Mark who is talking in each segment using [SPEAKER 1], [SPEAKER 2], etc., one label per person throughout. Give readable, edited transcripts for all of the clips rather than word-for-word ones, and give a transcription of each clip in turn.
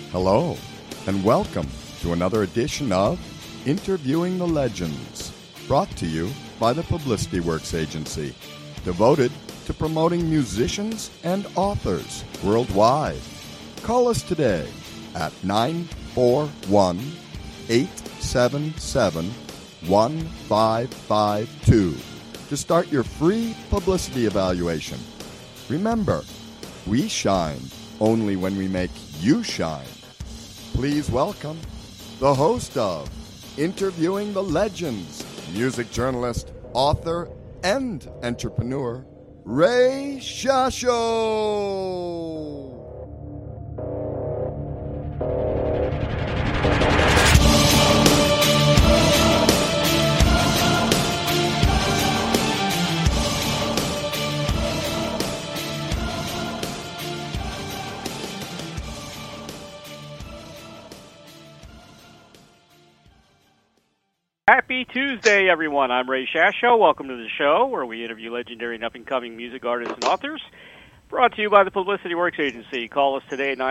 [SPEAKER 1] Hello, and welcome to another edition of Interviewing the Legends, brought to you by the Publicity Works Agency, devoted to promoting musicians and authors worldwide. Call us today at 941-877-1552 to start your free publicity evaluation. Remember, we shine only when we make you shine. Please welcome the host of Interviewing the Legends, music journalist, author, and entrepreneur, Ray Shasho.
[SPEAKER 2] Happy Tuesday, everyone. I'm Ray Shasho. Welcome to the show where we interview legendary and up-and-coming music artists and authors. Brought to you by the Publicity Works Agency. Call us today at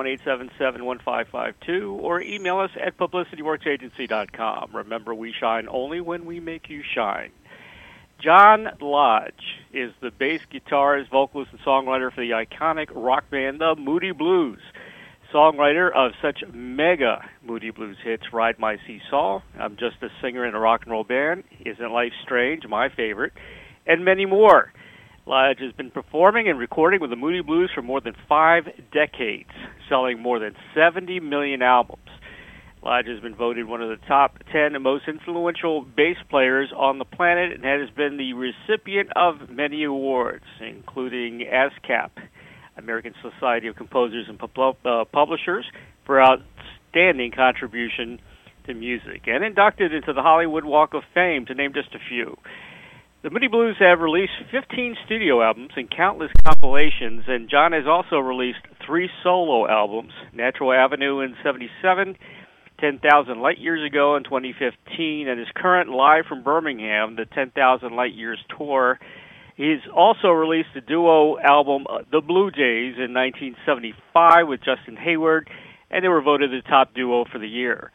[SPEAKER 2] 941-877-1552 or email us at publicityworksagency.com. Remember, we shine only when we make you shine. John Lodge is the bass guitarist, vocalist, and songwriter for the iconic rock band The Moody Blues. Songwriter of such mega Moody Blues hits, Ride My Seesaw, I'm Just a Singer in a Rock and Roll Band, Isn't Life Strange, my favorite, and many more. Lodge has been performing and recording with the Moody Blues for more than 5 decades, selling more than 70 million albums. Lodge has been voted one of the top 10 most influential bass players on the planet and has been the recipient of many awards, including ASCAP, American Society of Composers and Publishers, for outstanding contribution to music, and inducted into the Hollywood Walk of Fame, to name just a few. The Moody Blues have released 15 studio albums and countless compilations, and John has also released 3 solo albums, Natural Avenue in '77, 10,000 Light Years Ago in 2015, and his current Live from Birmingham, the 10,000 Light Years Tour. He's also released a duo album, The Blue Jays, in 1975 with Justin Hayward, and they were voted the top duo for the year.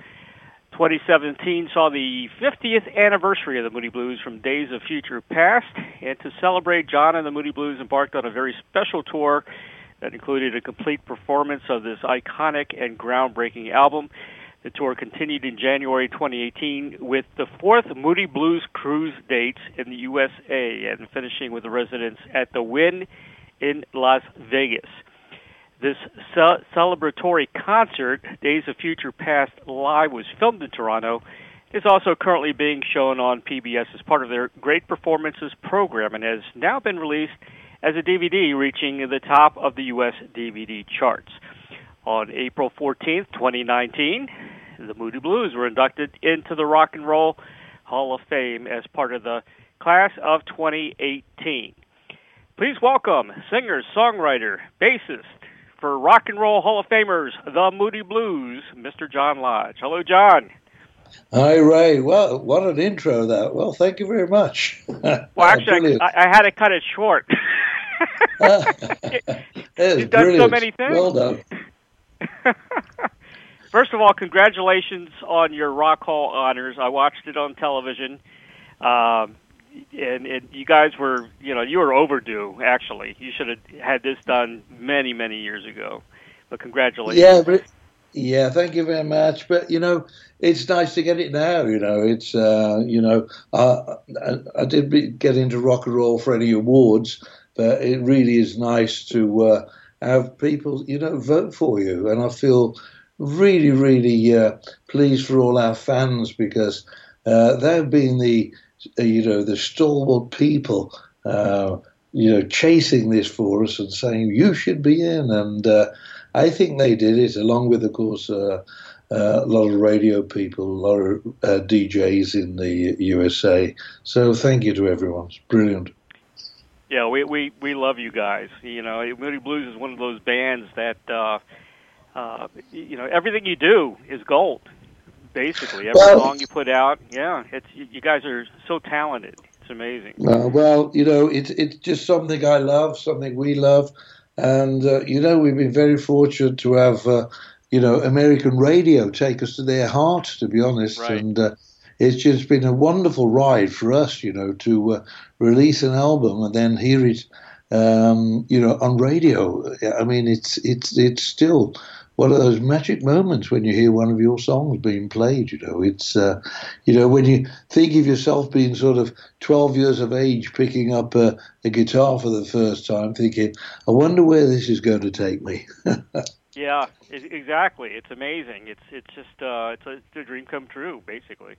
[SPEAKER 2] 2017 saw the 50th anniversary of the Moody Blues from Days of Future Past, and to celebrate, John and the Moody Blues embarked on a very special tour that included a complete performance of this iconic and groundbreaking album. The tour continued in January 2018 with the 4th Moody Blues Cruise dates in the USA and finishing with a residence at the Wynn in Las Vegas. This celebratory concert, Days of Future Past Live, was filmed in Toronto. It's also currently being shown on PBS as part of their Great Performances program and has now been released as a DVD, reaching the top of the U.S. DVD charts. On April 14th, 2019, the Moody Blues were inducted into the Rock and Roll Hall of Fame as part of the class of 2018. Please welcome singer, songwriter, bassist for Rock and Roll Hall of Famers, the Moody Blues, Mr. John Lodge. Hello, John.
[SPEAKER 3] Hi, Ray. Well, what an intro that. Well, thank you very much.
[SPEAKER 2] Well, actually, I had to cut it short. You've done so many things.
[SPEAKER 3] Well done.
[SPEAKER 2] First of all, congratulations on your Rock Hall honors. I watched it on television, and you guys were, you were overdue, actually. You should have had this done many, many years ago. But congratulations.
[SPEAKER 3] Yeah, thank you very much. But, it's nice to get it now, It's, I didn't get into rock and roll for any awards, but it really is nice to have people, vote for you. And I feel really, really pleased for all our fans because they've been the stalwart people, chasing this for us and saying, you should be in. And I think they did it, along with, of course, a lot of radio people, a lot of DJs in the USA. So thank you to everyone. It's brilliant.
[SPEAKER 2] Yeah, we love you guys. Moody Blues is one of those bands that, everything you do is gold. Basically, every song you put out, you guys are so talented. It's amazing.
[SPEAKER 3] It's just something I love, something we love, and we've been very fortunate to have American radio take us to their heart, to be honest.
[SPEAKER 2] Right.
[SPEAKER 3] And it's just been a wonderful ride for us, to release an album and then hear it, on radio. I mean, it's still one of those magic moments when you hear one of your songs being played. It's when you think of yourself being sort of 12 years of age, picking up a guitar for the first time, thinking, I wonder where this is going to take me.
[SPEAKER 2] Yeah, exactly. It's amazing. It's just it's a dream come true, basically.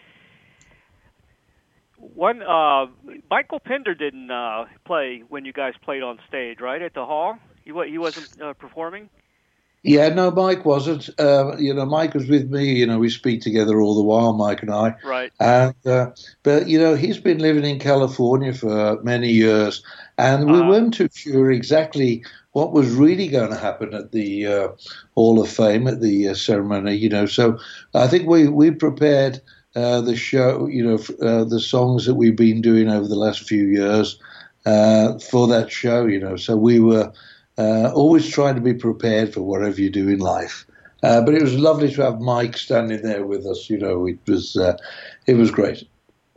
[SPEAKER 2] One Michael Pinder didn't play when you guys played on stage, right, at the hall. He wasn't performing.
[SPEAKER 3] Yeah, no, Mike wasn't. Mike was with me. We speak together all the while, Mike and I.
[SPEAKER 2] Right.
[SPEAKER 3] And but he's been living in California for many years, and we weren't too sure exactly what was really going to happen at the Hall of Fame at the ceremony. So I think we prepared the show. The songs that we've been doing over the last few years for that show. So we were. Always trying to be prepared for whatever you do in life. But it was lovely to have Mike standing there with us. It was great.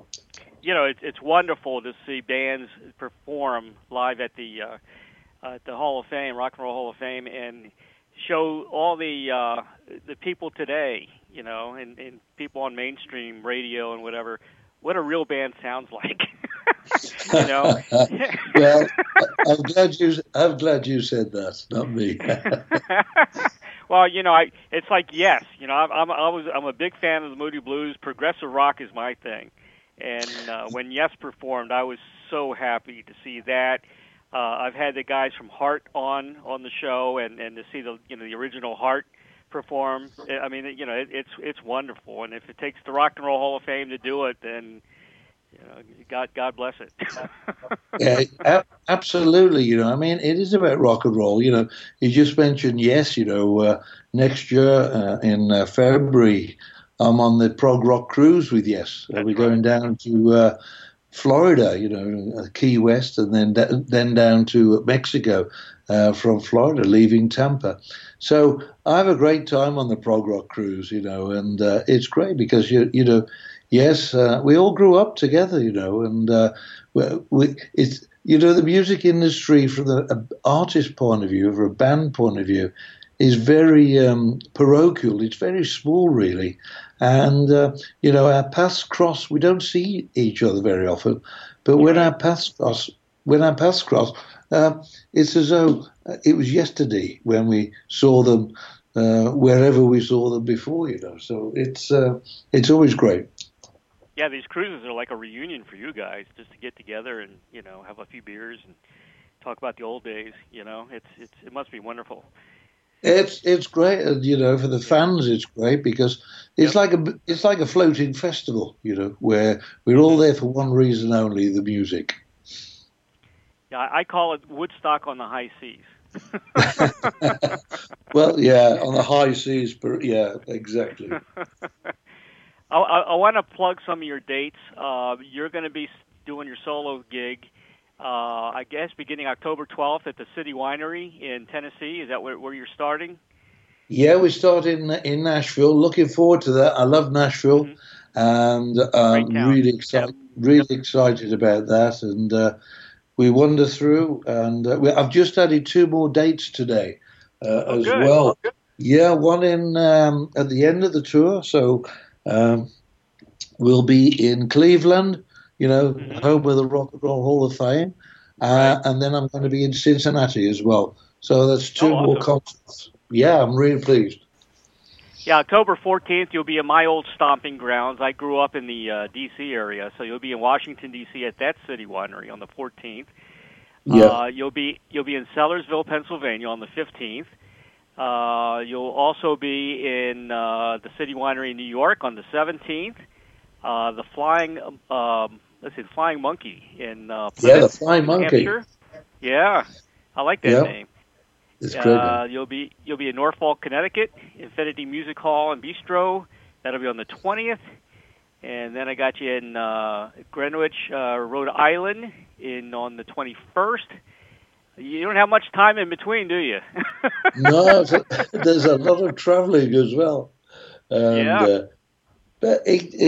[SPEAKER 2] It's wonderful to see bands perform live at the Hall of Fame, Rock and Roll Hall of Fame, and show all the people today, and people on mainstream radio and whatever, what a real band sounds like.
[SPEAKER 3] Well, I'm glad you said that, not me.
[SPEAKER 2] Well, it's like Yes. I'm a big fan of the Moody Blues. Progressive rock is my thing, and when Yes performed, I was so happy to see that. I've had the guys from Heart on the show, and to see the original Heart perform. I mean, it's wonderful, and if it takes the Rock and Roll Hall of Fame to do it, then God bless it.
[SPEAKER 3] Yeah, absolutely. I mean, it is about rock and roll. You just mentioned Yes. Next year in February, I'm on the prog rock cruise with Yes. We're going down to Florida, Key West, and then down to Mexico from Florida, leaving Tampa. So I have a great time on the prog rock cruise, and it's great because Yes, we all grew up together, and it's the music industry from the artist point of view, from a band point of view, is very parochial. It's very small, really, and our paths cross. We don't see each other very often, but when our paths cross, it's as though it was yesterday when we saw them, wherever we saw them before. So it's always great.
[SPEAKER 2] Yeah, these cruises are like a reunion for you guys, just to get together and have a few beers and talk about the old days. It must be wonderful.
[SPEAKER 3] It's great, for the fans. It's great because it's like a floating festival, where we're all there for one reason only: the music.
[SPEAKER 2] Yeah, I call it Woodstock on the high seas.
[SPEAKER 3] Well, yeah, on the high seas, but yeah, exactly.
[SPEAKER 2] I want to plug some of your dates. You're going to be doing your solo gig, I guess, beginning October 12th at the City Winery in Tennessee. Is that where you're starting?
[SPEAKER 3] Yeah, we start in Nashville. Looking forward to that. I love Nashville, and really excited about that. And we wander through, and I've just added 2 more dates today as
[SPEAKER 2] good.
[SPEAKER 3] well. Yeah, one in at the end of the tour, so. We'll be in Cleveland, home of the Rock and Roll Hall of Fame, and then I'm going to be in Cincinnati as well. So that's 2 more concerts. Yeah, I'm really pleased.
[SPEAKER 2] Yeah, October 14th, you'll be in my old stomping grounds. I grew up in the D.C. area, so you'll be in Washington, D.C. at that City Winery on the 14th.
[SPEAKER 3] Yeah.
[SPEAKER 2] You'll be in Sellersville, Pennsylvania on the 15th. You'll also be in the City Winery in New York on the 17th. The Flying Monkey in Plymouth,
[SPEAKER 3] the Flying Monkey.
[SPEAKER 2] Hampshire. Yeah, I like that name.
[SPEAKER 3] It's great.
[SPEAKER 2] You'll be in Norfolk, Connecticut, Infinity Music Hall and Bistro. That'll be on the 20th. And then I got you in Greenwich, Rhode Island, on the 21st. You don't have much time in between, do you?
[SPEAKER 3] No, there's a lot of traveling as well. And,
[SPEAKER 2] yeah.
[SPEAKER 3] But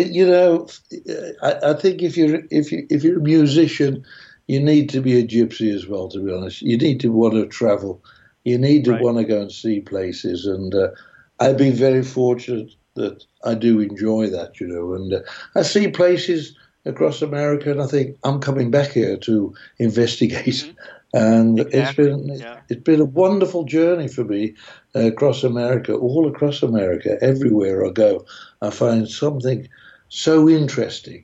[SPEAKER 3] I think if you're a musician, you need to be a gypsy as well. To be honest, you need to want to travel. You need to want to go and see places. And I've been very fortunate that I do enjoy that. And I see places across America, and I think I'm coming back here to investigate. Mm-hmm. And it's been a wonderful journey for me across America, all across America, everywhere I go. I find something so interesting,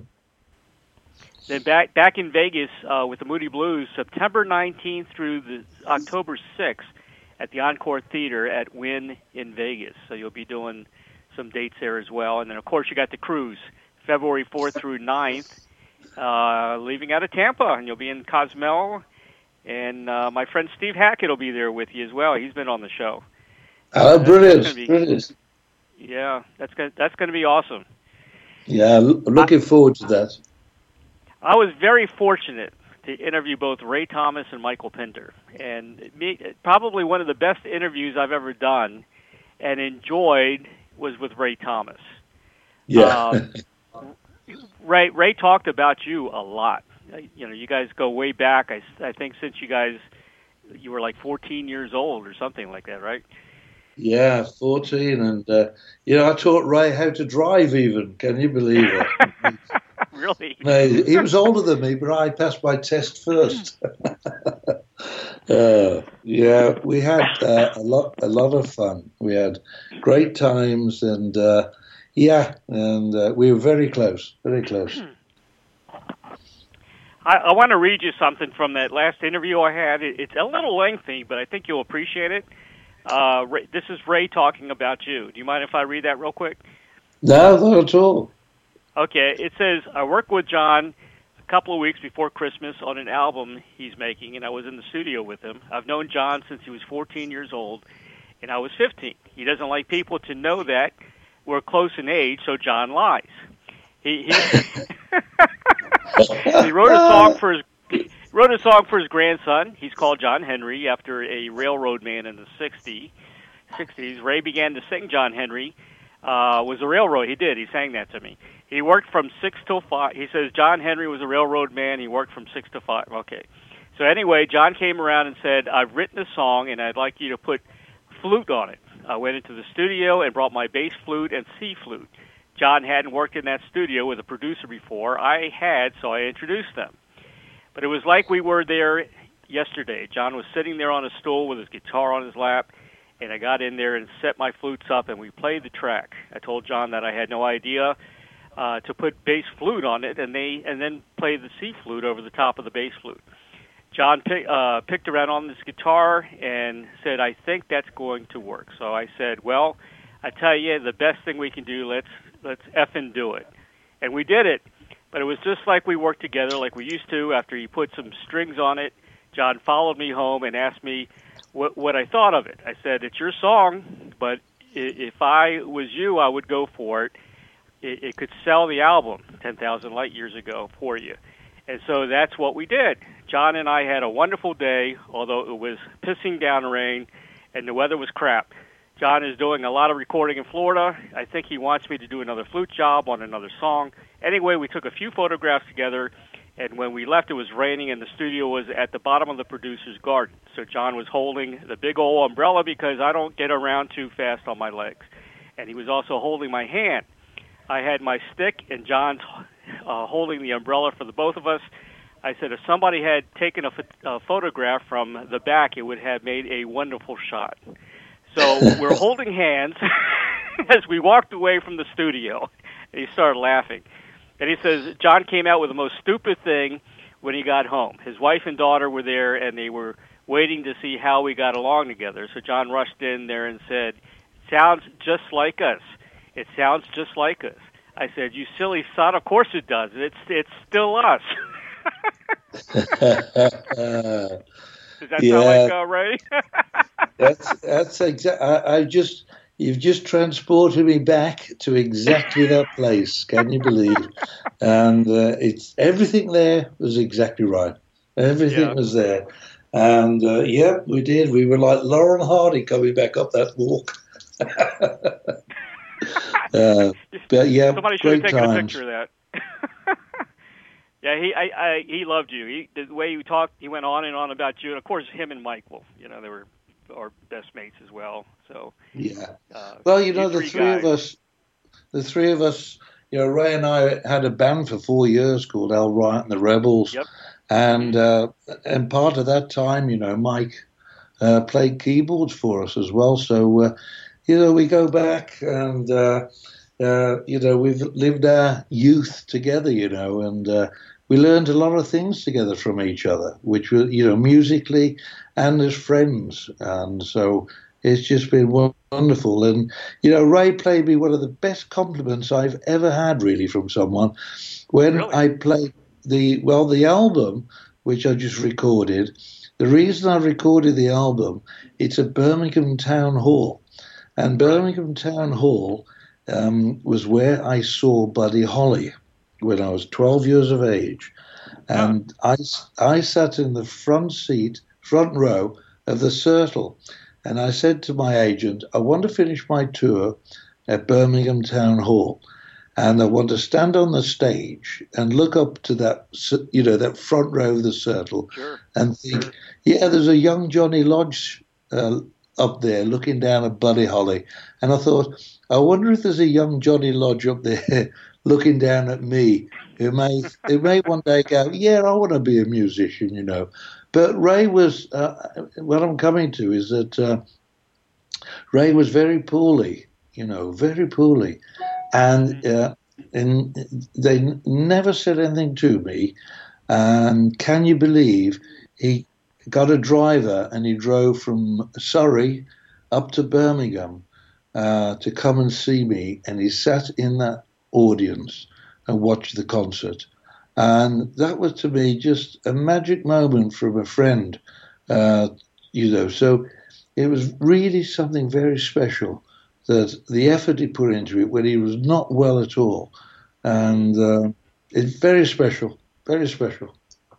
[SPEAKER 2] Then back in Vegas with the Moody Blues, September 19th through the October 6th at the Encore Theater at Wynn in Vegas. So you'll be doing some dates there as well. And then, of course, you got the cruise, February 4th through 9th, leaving out of Tampa. And you'll be in Cozumel. And my friend Steve Hackett will be there with you as well. He's been on the show.
[SPEAKER 3] Oh, brilliant.
[SPEAKER 2] Yeah, that's going to be awesome.
[SPEAKER 3] Yeah, looking forward to that.
[SPEAKER 2] I was very fortunate to interview both Ray Thomas and Michael Pinder. And probably one of the best interviews I've ever done and enjoyed was with Ray Thomas.
[SPEAKER 3] Yeah.
[SPEAKER 2] Ray talked about you a lot. You guys go way back. I think since you were like 14 years old or something like that, right?
[SPEAKER 3] Yeah, 14. And, I taught Ray how to drive even. Can you believe it?
[SPEAKER 2] Really?
[SPEAKER 3] No, he was older than me, but I passed my test first. Yeah, we had a lot of fun. We had great times, and we were very close, very close.
[SPEAKER 2] I want to read you something from that last interview I had. It's a little lengthy, but I think you'll appreciate it. This is Ray talking about you. Do you mind if I read that real quick?
[SPEAKER 3] No, not at all.
[SPEAKER 2] Okay, it says, I worked with John a couple of weeks before Christmas on an album he's making, and I was in the studio with him. I've known John since he was 14 years old, and I was 15. He doesn't like people to know that we're close in age, so John lies. He wrote a song for his grandson. He's called John Henry after a railroad man in the 60s. Ray began to sing John Henry. Was a railroad. He sang that to me. He worked from 6 till 5. He says John Henry was a railroad man. He worked from 6 to 5. Okay. So anyway, John came around and said, I've written a song, and I'd like you to put flute on it. I went into the studio and brought my bass flute and C flute. John hadn't worked in that studio with a producer before. I had, so I introduced them. But it was like we were there yesterday. John was sitting there on a stool with his guitar on his lap, and I got in there and set my flutes up, and we played the track. I told John that I had no idea to put bass flute on it, and then play the C flute over the top of the bass flute. John picked around on this guitar and said, I think that's going to work. So I said, well, I tell you, the best thing we can do, let's effing do it. And we did it. But it was just like we worked together like we used to. After he put some strings on it, John followed me home and asked me what I thought of it. I said, it's your song, but if I was you, I would go for it. It could sell the album 10,000 Light Years ago for you. And so that's what we did. John and I had a wonderful day, although it was pissing down rain and the weather was crap. John is doing a lot of recording in Florida. I think he wants me to do another flute job on another song. Anyway, we took a few photographs together, and when we left, it was raining, and the studio was at the bottom of the producer's garden. So John was holding the big old umbrella because I don't get around too fast on my legs. And he was also holding my hand. I had my stick, and John's holding the umbrella for the both of us. I said if somebody had taken a photograph from the back, it would have made a wonderful shot. So we're holding hands as we walked away from the studio, and he started laughing. And he says John came out with the most stupid thing when he got home. His wife and daughter were there, and they were waiting to see how we got along together. So John rushed in there and said, sounds just like us. It sounds just like us. I said, you silly son, of course it does. It's still us. Does that sound like Ray?
[SPEAKER 3] That's exactly. You've just transported me back to exactly that place. Can you believe? And it's everything there was exactly right. Everything was there, And yeah, we did. We were like Lauren Hardy coming back up that walk. But yeah,
[SPEAKER 2] Somebody should have
[SPEAKER 3] great
[SPEAKER 2] taken a
[SPEAKER 3] times.
[SPEAKER 2] picture of that. Yeah, he loved you. The way you talked, he went on and on about you, and of course, him and Michael, they were our best mates as well. So
[SPEAKER 3] Yeah. Well,
[SPEAKER 2] you
[SPEAKER 3] the
[SPEAKER 2] three
[SPEAKER 3] three
[SPEAKER 2] guys.
[SPEAKER 3] of us, Ray and I had a band for 4 years called Al Riot and the Rebels,
[SPEAKER 2] Yep.
[SPEAKER 3] and part of that time, Mike played keyboards for us as well. So, we go back and we've lived our youth together, and we learned a lot of things together from each other, which were, musically and as friends. And so it's just been wonderful. And, Ray played me one of the best compliments I've ever had, really, from someone. When
[SPEAKER 2] Really?
[SPEAKER 3] I played the album, which I just recorded, the reason I recorded the album, it's at Birmingham Town Hall. And Birmingham Town Hall was where I saw Buddy Holly when I was 12 years of age. And I sat in the front row of the Circle. And I said to my agent, I want to finish my tour at Birmingham Town Hall. And I want to stand on the stage and look up to that, that front row of the Circle, and think, yeah, there's a young Johnny Lodge up there looking down at Buddy Holly. And I thought, I wonder if there's a young Johnny Lodge up there looking down at me who may one day go, yeah, I want to be a musician, But Ray was, what I'm coming to is that Ray was very poorly, very poorly. And they never said anything to me. And can you believe he got a driver and he drove from Surrey up to Birmingham to come and see me, and he sat in that audience and watched the concert. And that was, to me, just a magic moment from a friend, So it was really something very special, that the effort he put into it when he was not well at all. And it's very special, very special.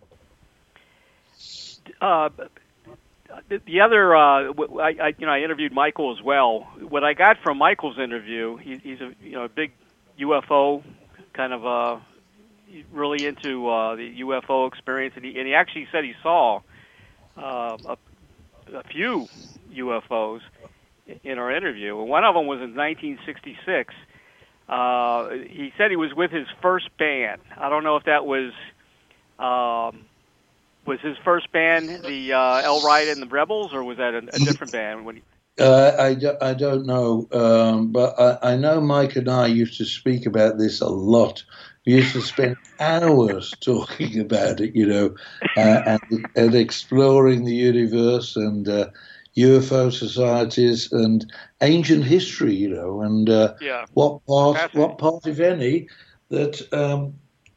[SPEAKER 2] The other, I interviewed Michael as well. What I got from Michael's interview, he's a big UFO kind of really into the UFO experience, and he actually said he saw a few UFOs in our interview. And one of them was in 1966. He said he was with his first band. I don't know if that was his first band, the Al Riot and the Rebels, or was that a different band?
[SPEAKER 3] I don't know, but I know Mike and I used to speak about this a lot. We used to spend hours talking about it, and exploring the universe and UFO societies and ancient history, and what part, if any, that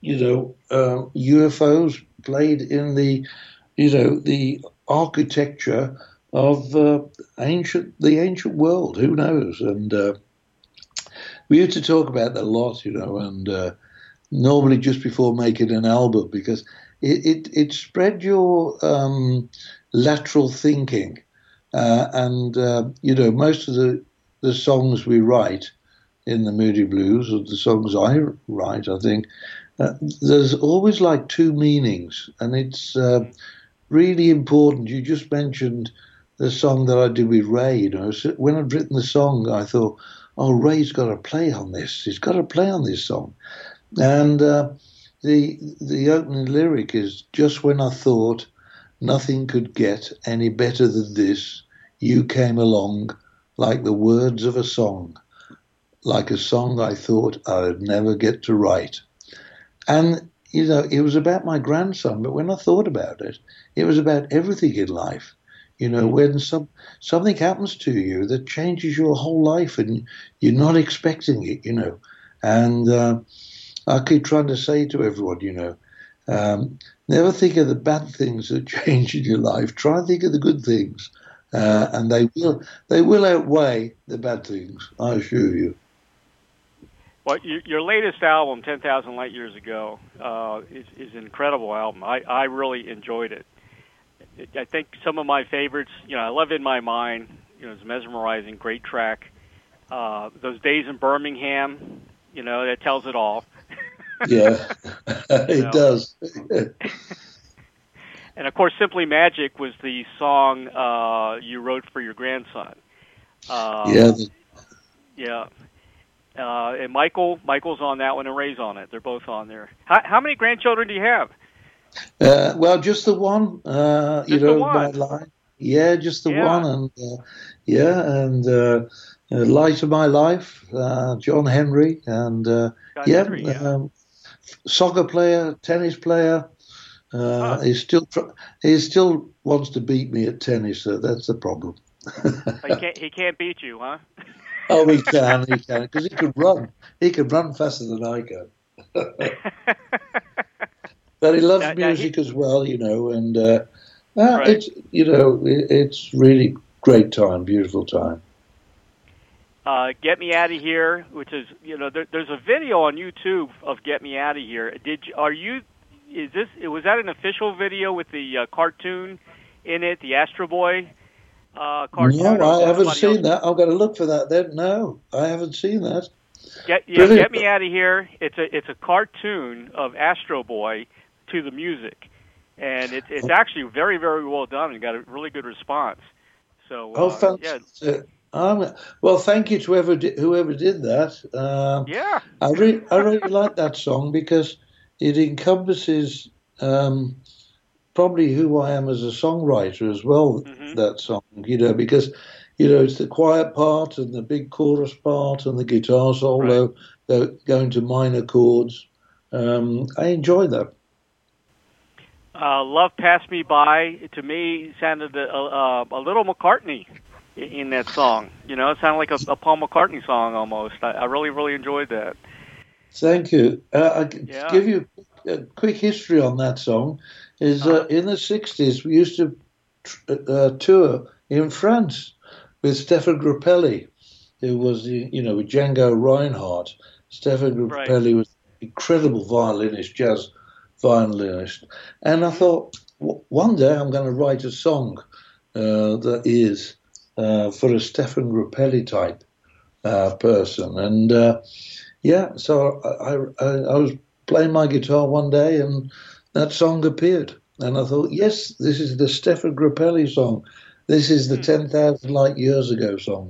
[SPEAKER 3] UFOs played in the architecture of the ancient world. Who knows? And we used to talk about that a lot, and normally just before making an album, because it spread your lateral thinking. And most of the songs we write in the Moody Blues, or the songs I write, I think, there's always like two meanings, and it's really important. You just mentioned the song that I did with Ray. So when I'd written the song, I thought, oh, Ray's got to play on this. He's got to play on this song. And the opening lyric is, just when I thought nothing could get any better than this, you came along like the words of a song, like a song I thought I'd never get to write. And, it was about my grandson, but when I thought about it, it was about everything in life. When something happens to you that changes your whole life and you're not expecting it, And I keep trying to say to everyone, never think of the bad things that change in your life. Try and think of the good things. And they will outweigh the bad things, I assure you.
[SPEAKER 2] Well, your latest album, 10,000 Light Years Ago, is an incredible album. I really enjoyed it. I think some of my favorites, I love In My Mind, it's mesmerizing, great track. Those Days in Birmingham, that tells it all.
[SPEAKER 3] Yeah, it does.
[SPEAKER 2] And of course, Simply Magic was the song you wrote for your grandson. Yeah. And Michael's on that one, and Ray's on it. They're both on there. How many grandchildren do you have?
[SPEAKER 3] Well, just the one.
[SPEAKER 2] Just the one.
[SPEAKER 3] My line. Yeah, just the one, and Light of My Life, John Henry, and soccer player, tennis player. He still wants to beat me at tennis, so that's the problem.
[SPEAKER 2] He can't beat you, huh?
[SPEAKER 3] Oh, he can, because he could run. He could run faster than I can. But he loves music as well, and right. It's really great time, beautiful time.
[SPEAKER 2] Get Me Out of Here, which is, there's a video on YouTube of Get Me Out of Here. Was that an official video with the cartoon in it, the Astro Boy cartoon?
[SPEAKER 3] No, I haven't seen that. I've got to look for that then. No, I haven't seen that.
[SPEAKER 2] Get Me Out of Here. It's a cartoon of Astro Boy to the music, and it's actually very, very well done and got a really good response. So,
[SPEAKER 3] fantastic. Well, thank you to whoever did that. I really like that song because it encompasses probably who I am as a songwriter as well. Mm-hmm. That song, because it's the quiet part and the big chorus part and the guitar solo going to minor chords. I enjoy that.
[SPEAKER 2] Love Passed Me By, to me, sounded a little McCartney in that song. It sounded like a Paul McCartney song almost. I really, really enjoyed that.
[SPEAKER 3] Thank you. I'll give you a quick history on that song. In the 60s, we used to tour in France with Stefan Grappelli, who was, with Django Reinhardt. Stefan Grappelli was an incredible violinist, jazz violinist. And I thought, one day I'm going to write a song that is for a Stefan Grappelli type person. And so I was playing my guitar one day and that song appeared. And I thought, yes, this is the Stefan Grappelli song. This is the 10,000 Light Years Ago song.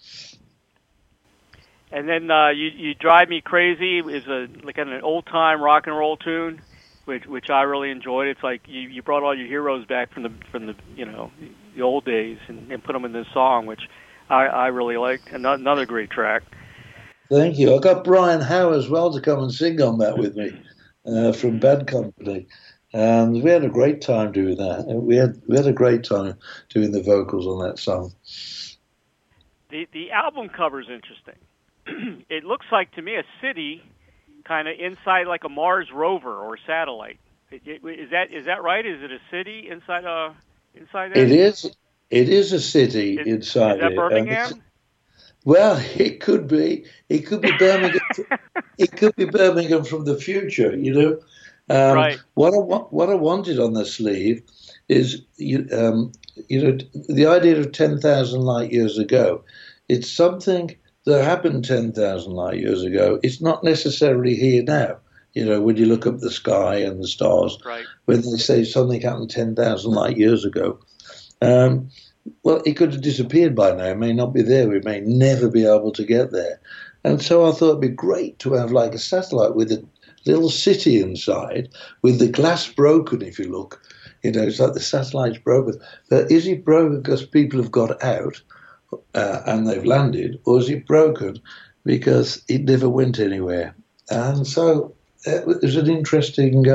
[SPEAKER 2] And then You Drive Me Crazy is like an old-time rock and roll tune, which I really enjoyed. It's like you brought all your heroes back from the old days and put them in this song, which I really liked. Another great track.
[SPEAKER 3] Thank you. I got Brian Howe as well to come and sing on that with me from Bad Company. And we had a great time doing that. We had a great time doing the vocals on that song.
[SPEAKER 2] The album cover is interesting. It looks like to me a city kind of inside like a Mars rover or satellite. Is that right? Is it a city inside there? It is.
[SPEAKER 3] It is a city inside.
[SPEAKER 2] Is that Birmingham?
[SPEAKER 3] Well, it could be. It could be Birmingham. It could be Birmingham from the future.
[SPEAKER 2] Right.
[SPEAKER 3] What I wanted on the sleeve is, the idea of 10,000 light years ago. It's something that happened 10,000 light years ago. It's not necessarily here now. When you look up the sky and the stars, when they say something happened 10,000 light years ago, well, it could have disappeared by now. It may not be there. We may never be able to get there. And so I thought it'd be great to have like a satellite with a little city inside, with the glass broken, if you look. It's like the satellite's broken. But is it broken because people have got out and they've landed, or is it broken because it never went anywhere? And so it was an interesting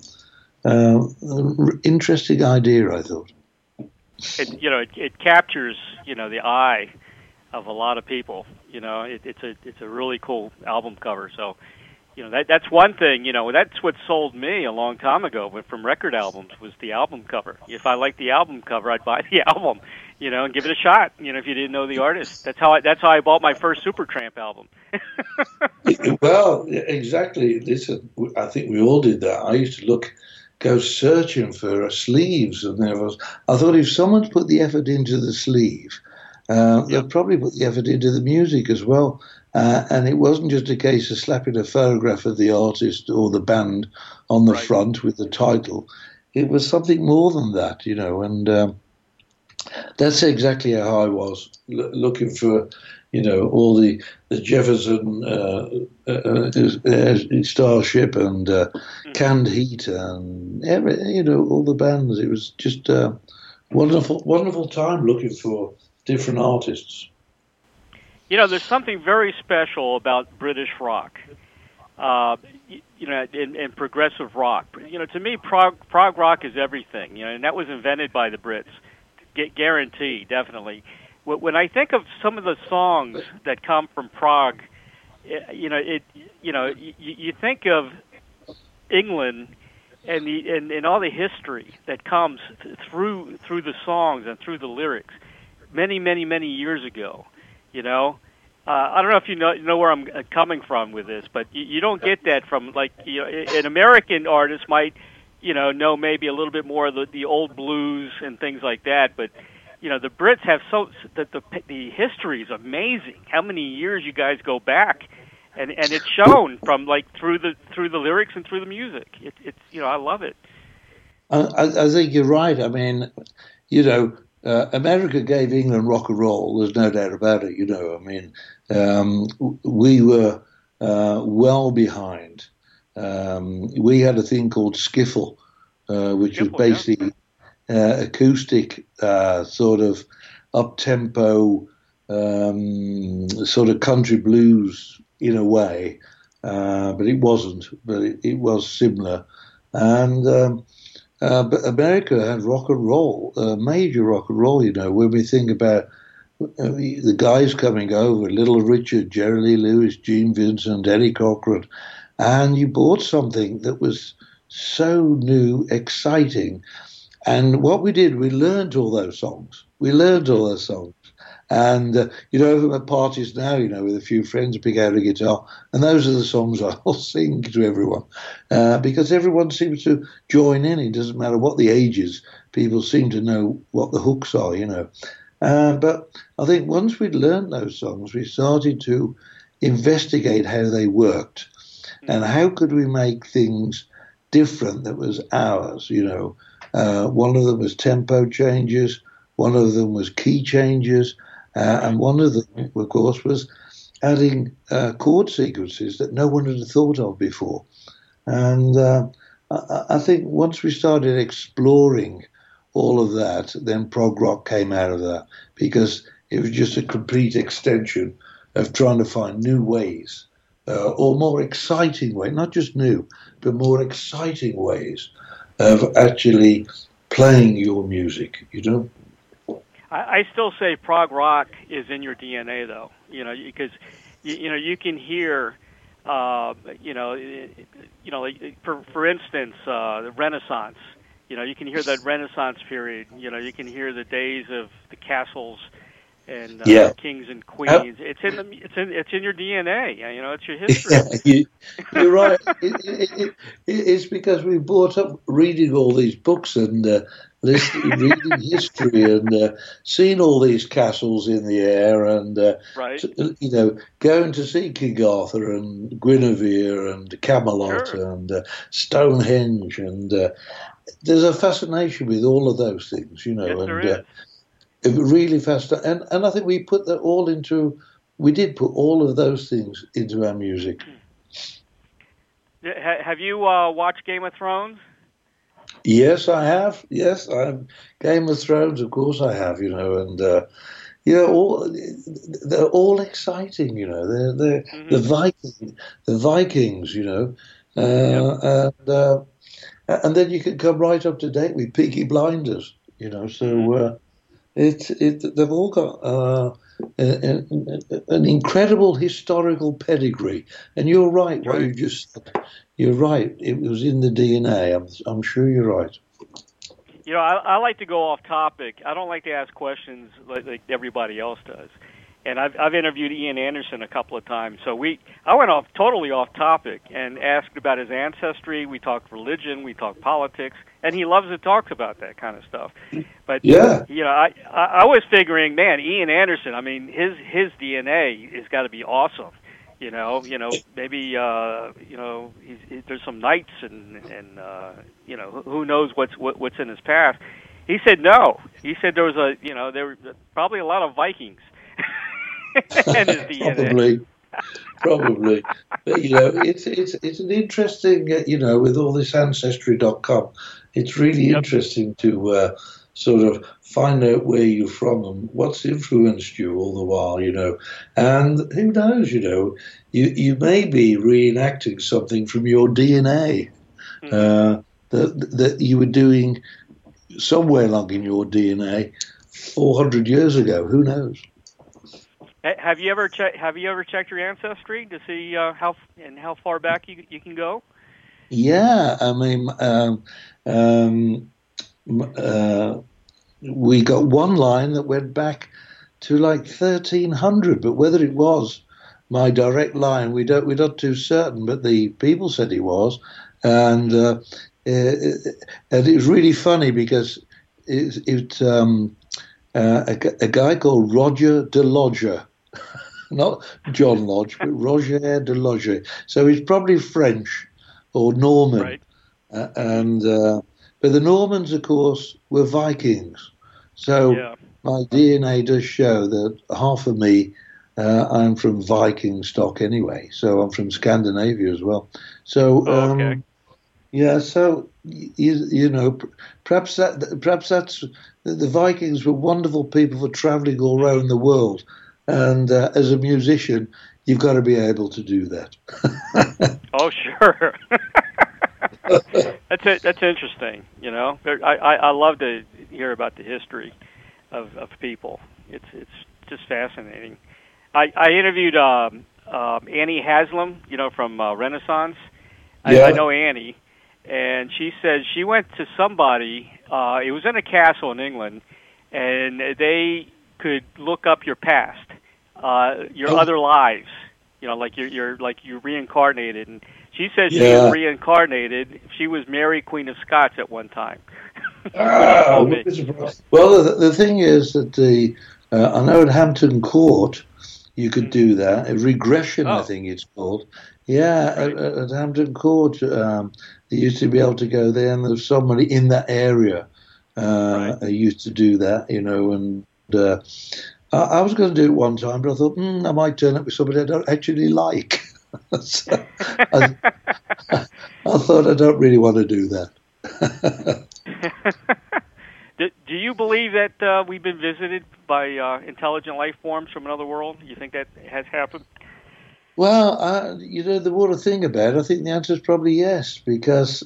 [SPEAKER 3] idea, I thought.
[SPEAKER 2] It captures the eye of a lot of people. It's a really cool album cover. So that's one thing. That's what sold me a long time ago. But from record albums was the album cover. If I liked the album cover, I'd buy the album. And give it a shot. If you didn't know the artist, that's how I bought my first Supertramp album.
[SPEAKER 3] Well, exactly. I think we all did that. I used to look go searching for sleeves, and there was. I thought if someone's put the effort into the sleeve,
[SPEAKER 2] Yep.
[SPEAKER 3] they'll probably put the effort into the music as well. And it wasn't just a case of slapping a photograph of the artist or the band on the
[SPEAKER 2] Right.
[SPEAKER 3] front with the title. It was something more than that, you know, and that's exactly how I was looking for, you know, all the Jefferson Starship and
[SPEAKER 2] Hmm.
[SPEAKER 3] Canned Heat and you know, all the bands. It was just a wonderful, wonderful time looking for different artists.
[SPEAKER 2] You know, there's something very special about British rock. You know, in progressive rock. You know, to me, prog rock is everything. You know, and that was invented by the Brits. Guarantee, definitely. When I think of some of the songs that come from Prague, you know, you think of England and and all the history that comes through the songs and through the lyrics, many years ago. You know, I don't know if you know where I'm coming from with this, but you don't get that from, like, you know, an American artist might, you know maybe a little bit more of the old blues and things like that, but you know the Brits have the history is amazing. How many years you guys go back, and it's shown from, like, through the lyrics and through the music. It's you know, I love it.
[SPEAKER 3] I think you're right. I mean, you know, America gave England rock and roll. There's no doubt about it. You know, I mean, we were well behind. We had a thing called skiffle, which was
[SPEAKER 2] Skiffle, yeah.
[SPEAKER 3] basically acoustic, sort of up tempo, sort of country blues in a way, but it wasn't. But it was similar, and but America had rock and roll, major rock and roll. You know, when we think about the guys coming over, Little Richard, Jerry Lee Lewis, Gene Vincent, Eddie Cochran, and you bought something that was so new, exciting. And what we did, we learned all those songs. We learned
[SPEAKER 2] Hmm.
[SPEAKER 3] all those songs. And, you know, if I'm at parties now, you know, with a few friends, pick out a guitar, and those are the songs I'll sing to everyone because everyone seems to join in. It doesn't matter what the age is, people seem to know what the hooks are, you know. But I think once we'd learned those songs, we started to investigate how they worked and
[SPEAKER 2] Hmm.
[SPEAKER 3] how could we make things different that was ours, you know. One of them was tempo changes, one of them was key changes, and
[SPEAKER 2] Right.
[SPEAKER 3] one of them, of course, was adding chord sequences that no one had thought of before. And I think once we started exploring all of that, then prog rock came out of that because it was just a complete extension of trying to find new ways or more exciting ways, not just new, but more exciting ways of actually playing your music, you know?
[SPEAKER 2] I still say prog rock is in your DNA, though. You know, because you know you can hear, you know, like, for instance, the Renaissance. You know, you can hear that Renaissance period. You know, you can hear the days of the castles and
[SPEAKER 3] Yeah.
[SPEAKER 2] kings and
[SPEAKER 3] Uh,
[SPEAKER 2] queens. It's in your DNA. You know, it's your
[SPEAKER 3] Yeah,
[SPEAKER 2] history.
[SPEAKER 3] you're right. It's because we brought up reading all these books and reading history and seeing all these castles in the air and
[SPEAKER 2] Right.
[SPEAKER 3] you know, going to see King Arthur and Guinevere and Camelot
[SPEAKER 2] Sure.
[SPEAKER 3] and Stonehenge and there's a fascination with all of those things, you
[SPEAKER 2] Yes,
[SPEAKER 3] know, and
[SPEAKER 2] there is.
[SPEAKER 3] it really fascinating. And I think we put that all into. We did put all of those things into our music.
[SPEAKER 2] Have you watched Game of Thrones?
[SPEAKER 3] Yes, I have. Yes, I'm Game of Thrones. Of course, I have. You know, and you know, they're all exciting. You know, they're
[SPEAKER 2] Hmm.
[SPEAKER 3] The Vikings. You know,
[SPEAKER 2] Yep.
[SPEAKER 3] and then you can come right up to date with Peaky Blinders. You know,
[SPEAKER 2] Hmm.
[SPEAKER 3] so they've all got an incredible historical pedigree. And you're right.
[SPEAKER 2] That's
[SPEAKER 3] What
[SPEAKER 2] right.
[SPEAKER 3] you just said. You're right. It was in the DNA. I'm sure you're right.
[SPEAKER 2] You know, I like to go off topic. I don't like to ask questions like everybody else does. And I've interviewed Ian Anderson a couple of times. So I went totally off topic and asked about his ancestry. We talked religion, we talked politics, and he loves to talk about that kind of stuff. But
[SPEAKER 3] Yeah.
[SPEAKER 2] I was figuring, man, Ian Anderson. I mean, his DNA has got to be awesome. Maybe there's some knights and who knows what's in his past. He said no. He said there were probably a lot of Vikings. And his DNA.
[SPEAKER 3] Probably. But, it's an interesting, with all this Ancestry.com, it's really interesting to sort of find out where you're from and what's influenced you all the while, And who knows, you may be reenacting something from your DNA that you were doing somewhere along in your DNA 400 years ago. Who knows?
[SPEAKER 2] Have you ever checked your ancestry to see how far back you can go?
[SPEAKER 3] Yeah, I mean, we got one line that went back to like 1300, but whether it was my direct line, we're not too certain. But the people said it was, and it was really funny because it's a guy called Roger de Lodger. Not John Lodge, but Roger de Lodge. So he's probably French or Norman.
[SPEAKER 2] Right.
[SPEAKER 3] But the Normans, of course, were Vikings. So my DNA does show that half of me, I'm from Viking stock anyway. So I'm from Scandinavia as well. So so perhaps that's the Vikings were wonderful people for traveling all around the world. And as a musician, you've got to be able to do that.
[SPEAKER 2] Oh, sure. That's interesting. I love to hear about the history of people. It's just fascinating. I interviewed Annie Haslam, from Renaissance. I know Annie, and she said she went to somebody. It was in a castle in England, and they could look up your past, your other lives. Like you're reincarnated. And she said she was reincarnated. She was Mary, Queen of Scots, at one time.
[SPEAKER 3] Well, the thing is that I know at Hampton Court you could do that. A regression, I think it's called. Yeah, right. at Hampton Court, they used to be able to go there, and there was somebody in that area who used to do that, and I was going to do it one time, but I thought, I might turn up with somebody I don't actually like. So I thought I don't really want to do that.
[SPEAKER 2] Do you believe that we've been visited by intelligent life forms from another world? You think that has happened?
[SPEAKER 3] Well, the more to think about it, I think the answer is probably yes, because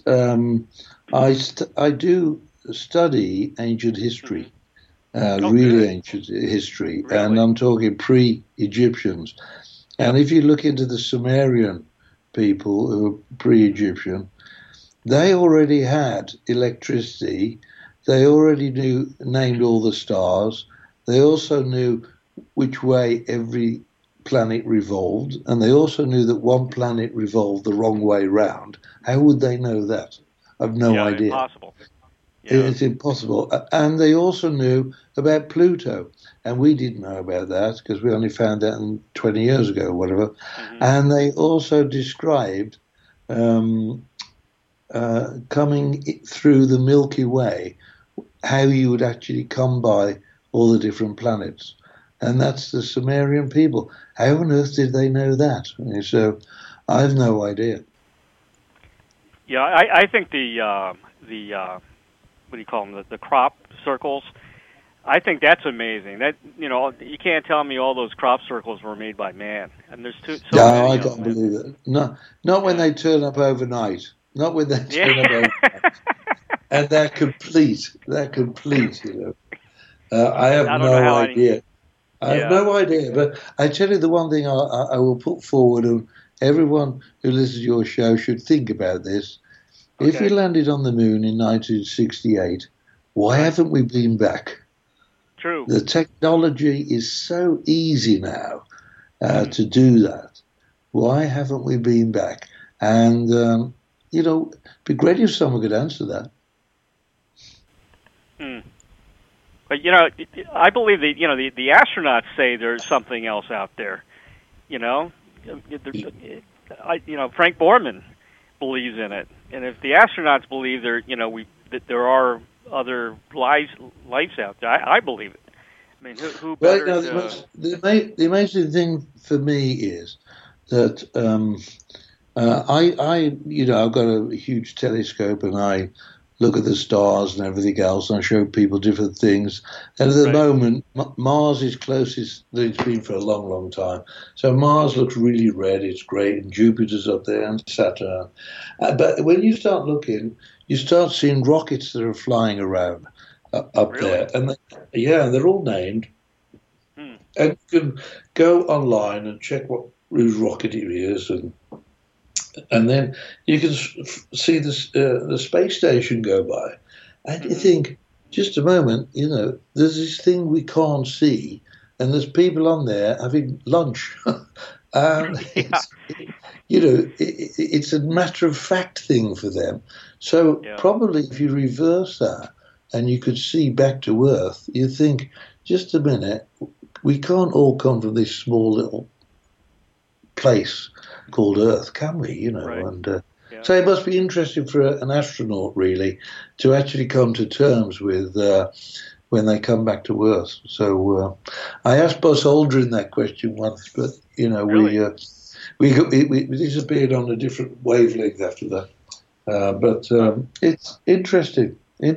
[SPEAKER 3] I do study ancient history. Really ancient history,
[SPEAKER 2] really?
[SPEAKER 3] And I'm talking pre-Egyptians. And if you look into the Sumerian people who are pre-Egyptian, they already had electricity. They already named all the stars. They also knew which way every planet revolved, and they also knew that one planet revolved the wrong way round. How would they know that? I've no idea.
[SPEAKER 2] Impossible.
[SPEAKER 3] It's impossible. And they also knew about Pluto, and we didn't know about that because we only found out 20 years ago or whatever. Mm-hmm. And they also described coming through the Milky Way, how you would actually come by all the different planets. And that's the Sumerian people. How on earth did they know that? So I have no idea.
[SPEAKER 2] Yeah, I think the what do you call them? The crop circles. I think that's amazing. That you can't tell me all those crop circles were made by man. And there's
[SPEAKER 3] I can't believe it. Not when they turn up overnight. Not when they turn up overnight. And they're complete. I have no idea. I have no idea. But I tell you the one thing I will put forward, and everyone who listens to your show should think about this. Okay. If we landed on the moon in 1968, why haven't we been back?
[SPEAKER 2] True.
[SPEAKER 3] The technology is so easy now to do that. Why haven't we been back? And, it'd be great if someone could answer that.
[SPEAKER 2] But, I believe that, the astronauts say there's something else out there, Frank Borman believes in it. And if the astronauts believe that there are other lives out there, I believe it. I mean, who better?
[SPEAKER 3] Well, the amazing thing for me is that I've got a huge telescope and I look at the stars and everything else, and I show people different things. And at the moment, Mars is closest that it's been for a long, long time. So Mars looks really red. It's great. And Jupiter's up there and Saturn. But when you start looking, you start seeing rockets that are flying around up there. And they're all named. And you can go online and check whose rocket it is, and then you can see the space station go by, and you think, just a moment, there's this thing we can't see, and there's people on there having lunch. It's a matter of fact thing for them. So probably if you reverse that and you could see back to Earth, you think, just a minute, we can't all come from this small little place called Earth, can we?
[SPEAKER 2] Right.
[SPEAKER 3] And so it must be interesting for an astronaut, really, to actually come to terms with when they come back to Earth. So I asked Buzz Aldrin that question once, but
[SPEAKER 2] really?
[SPEAKER 3] we disappeared on a different wavelength after that. But it's interesting.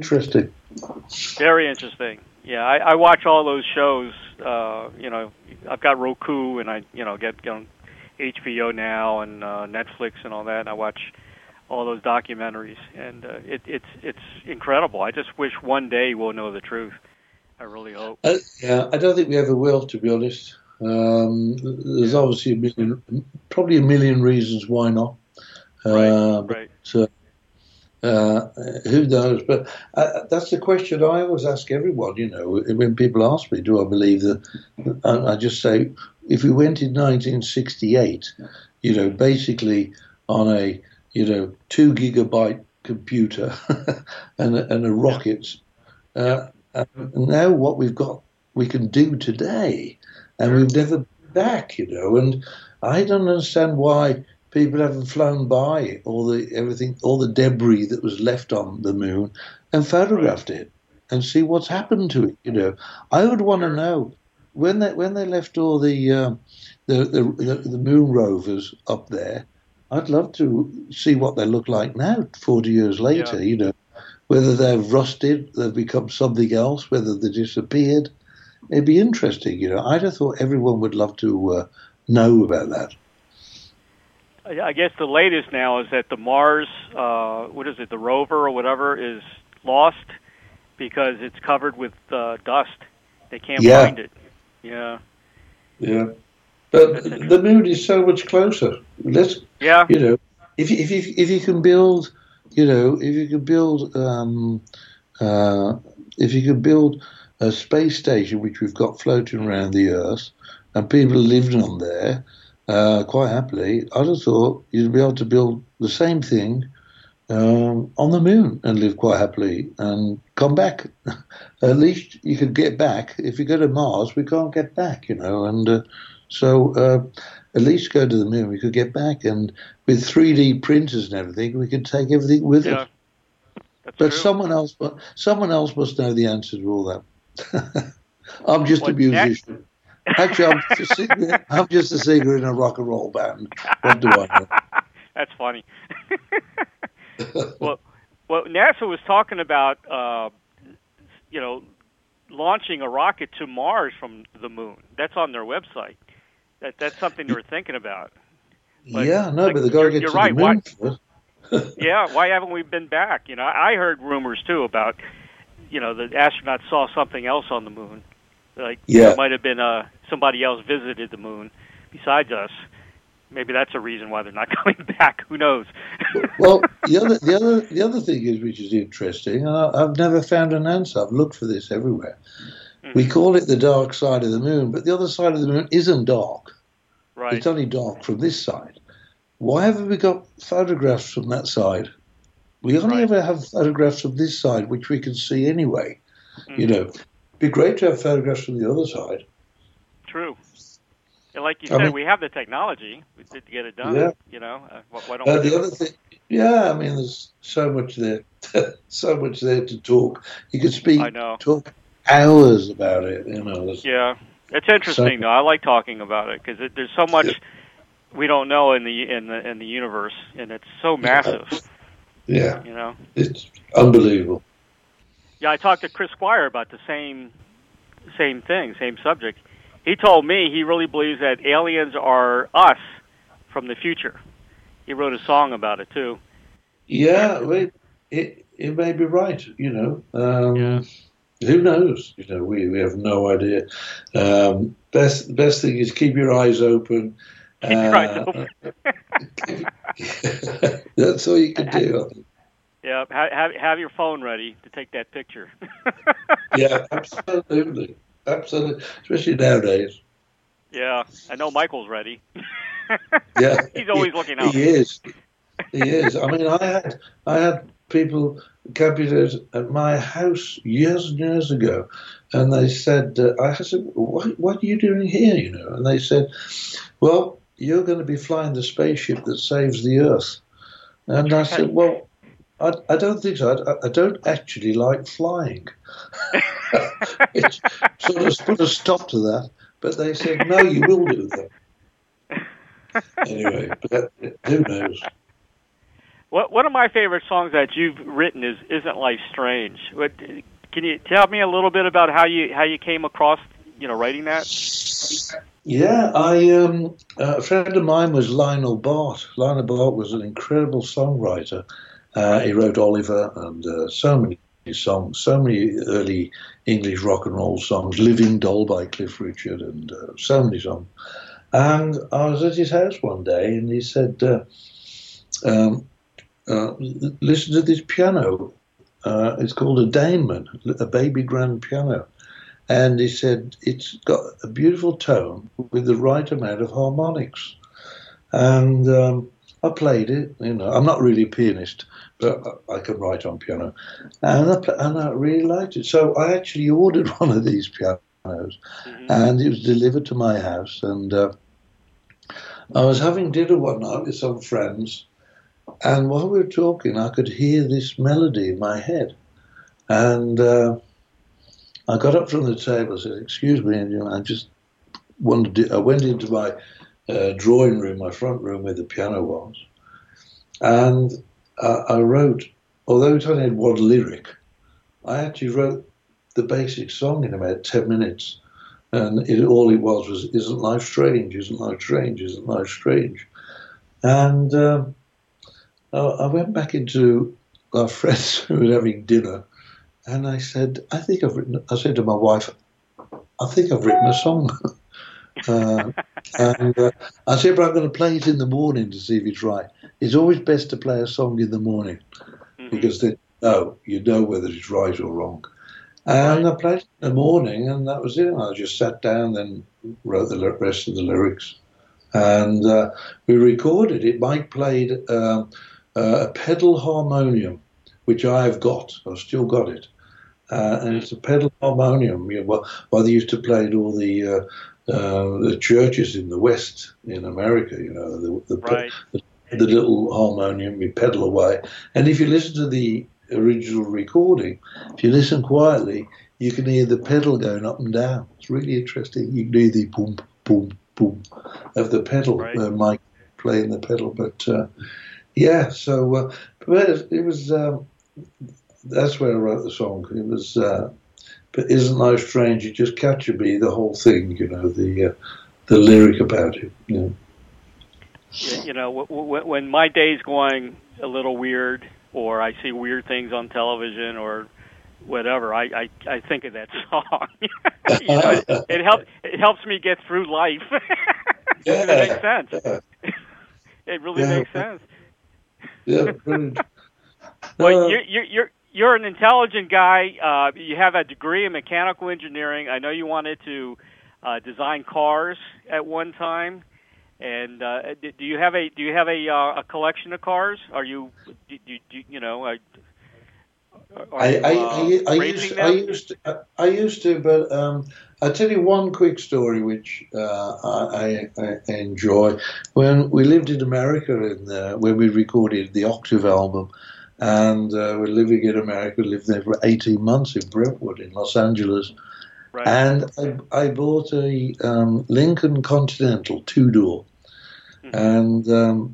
[SPEAKER 2] Very interesting. Yeah, I watch all those shows. I've got Roku, and I get on HBO now and Netflix and all that. And I watch all those documentaries, and it's incredible. I just wish one day we'll know the truth. I really hope.
[SPEAKER 3] I don't think we ever will, to be honest. There's obviously probably a million reasons why not.
[SPEAKER 2] Right.
[SPEAKER 3] Who knows? But that's the question I always ask everyone. When people ask me, do I believe that? I just say, if we went in 1968, basically on a 2 gigabyte computer and a rocket, and now what we've got, we can do today, and we've never been back. And I don't understand why people haven't flown by all the debris that was left on the moon and photographed it and see what's happened to it. I would want to know when they left all the moon rovers up there. I'd love to see what they look like now, 40 years later. Whether they've rusted, they've become something else, whether they disappeared. It'd be interesting. I'd have thought everyone would love to know about that.
[SPEAKER 2] I guess the latest now is that the Mars, the rover or whatever, is lost because it's covered with dust. They can't find it. Yeah. Yeah.
[SPEAKER 3] But the moon is so much closer. If you can build, if you can build a space station which we've got floating around the Earth, and people living on there. Quite happily, I'd have thought you'd be able to build the same thing on the moon and live quite happily and come back. At least you could get back. If you go to Mars, we can't get back, and so at least go to the moon, we could get back. And with 3D printers and everything, we could take everything with us.
[SPEAKER 2] But
[SPEAKER 3] true. someone else must know the answer to all that. I'm just a musician. Actually, I'm just a singer in a rock and roll band. What do I know?
[SPEAKER 2] That's funny. well, NASA was talking about, launching a rocket to Mars from the moon. That's on their website. That's something they were thinking about. But,
[SPEAKER 3] but they got to get to the moon first.
[SPEAKER 2] Yeah, why haven't we been back? I heard rumors too about, the astronauts saw something else on the moon. It might have been somebody else visited the moon besides us. Maybe that's a reason why they're not coming back. Who knows?
[SPEAKER 3] Well, the other thing is, which is interesting, and I've never found an answer. I've looked for this everywhere. We call it the dark side of the moon, but the other side of the moon isn't dark.
[SPEAKER 2] Right.
[SPEAKER 3] It's only dark from this side. Why haven't we got photographs from that side? We only ever have photographs of this side, which we can see anyway. You know, it'd be great to have photographs from the other side.
[SPEAKER 2] True. And like you said, we have the technology to get it done.
[SPEAKER 3] Yeah.
[SPEAKER 2] You know, why don't we
[SPEAKER 3] the
[SPEAKER 2] do
[SPEAKER 3] other thing, yeah, I mean, there's so much there, so much there to talk. You could talk hours about it. You know.
[SPEAKER 2] Yeah, it's interesting though. I like talking about it because there's so much we don't know in the universe, and it's so massive.
[SPEAKER 3] Yeah.
[SPEAKER 2] You know,
[SPEAKER 3] it's unbelievable.
[SPEAKER 2] Yeah, I talked to Chris Squire about the same thing, same subject. He told me he really believes that aliens are us from the future. He wrote a song about it too.
[SPEAKER 3] Yeah, it may be right. You know, who knows? You know, we have no idea. Best thing is keep your eyes open.
[SPEAKER 2] Keep your eyes open.
[SPEAKER 3] That's all you can do.
[SPEAKER 2] Yeah, have your phone ready to take that picture.
[SPEAKER 3] Yeah, absolutely. Absolutely, especially nowadays.
[SPEAKER 2] Yeah, I know Michael's ready.
[SPEAKER 3] Yeah,
[SPEAKER 2] he's always looking out.
[SPEAKER 3] He is. I mean, I had people camping at my house years and years ago, and they said, I said, what are you doing here? You know, and they said, well, you're going to be flying the spaceship that saves the Earth. And I said, well, I don't think so. I don't actually like flying. It sort of put a stop to that. But they said, no, you will do that. Anyway, but who knows?
[SPEAKER 2] One of my favorite songs that you've written is "Isn't Life Strange?" Can you tell me a little bit about how you came across writing that?
[SPEAKER 3] Yeah, a friend of mine was Lionel Bart. Lionel Bart was an incredible songwriter. He wrote Oliver and so many songs, so many early English rock and roll songs, Living Doll by Cliff Richard, and so many songs. And I was at his house one day, and he said, listen to this piano. It's called a Dainman, a baby grand piano. And he said, it's got a beautiful tone with the right amount of harmonics. And I played it. You know, I'm not really a pianist, but I can write on piano. And I really liked it. So I actually ordered one of these pianos, and it was delivered to my house. And I was having dinner one night with some friends, and while we were talking, I could hear this melody in my head. And I got up from the table and said, excuse me, and I just I went into my drawing room, my front room where the piano was, and I wrote, although it only had one lyric, I actually wrote the basic song in about 10 minutes. And all it was, isn't life strange, isn't life strange, isn't life strange? And I went back into our friends who were having dinner, and I said, I said to my wife, I think I've written a song. And I said, but I'm going to play it in the morning to see if it's right. It's always best to play a song in the morning, because then you know whether it's right or wrong. And I played it in the morning, and that was it. I just sat down and wrote the rest of the lyrics. And we recorded it. Mike played a pedal harmonium, which I've got. I've still got it. And it's a pedal harmonium. Well, they used to play at all the churches in the West, in America, the little harmonium, you pedal away. And if you listen to the original recording, if you listen quietly, you can hear the pedal going up and down. It's really interesting. You can hear the boom, boom, boom of the pedal, Mike playing the pedal. But but it was, that's where I wrote the song. It was, but Isn't Life Strange? It just captured me, the whole thing, the lyric about it.
[SPEAKER 2] When my day's going a little weird, or I see weird things on television, or whatever, I think of that song. It helps me get through life. It makes sense. Yeah. It really makes sense.
[SPEAKER 3] Yeah, brilliant.
[SPEAKER 2] Well, you're an intelligent guy. You have a degree in mechanical engineering. I know you wanted to design cars at one time. And do you have a collection of cars? Are you
[SPEAKER 3] I used to, but I'll tell you one quick story which I enjoy. When we lived in America, when we recorded the Octave album, and we're living in America, lived there for 18 months in Brentwood in Los Angeles.
[SPEAKER 2] Right.
[SPEAKER 3] And I bought a Lincoln Continental two-door. And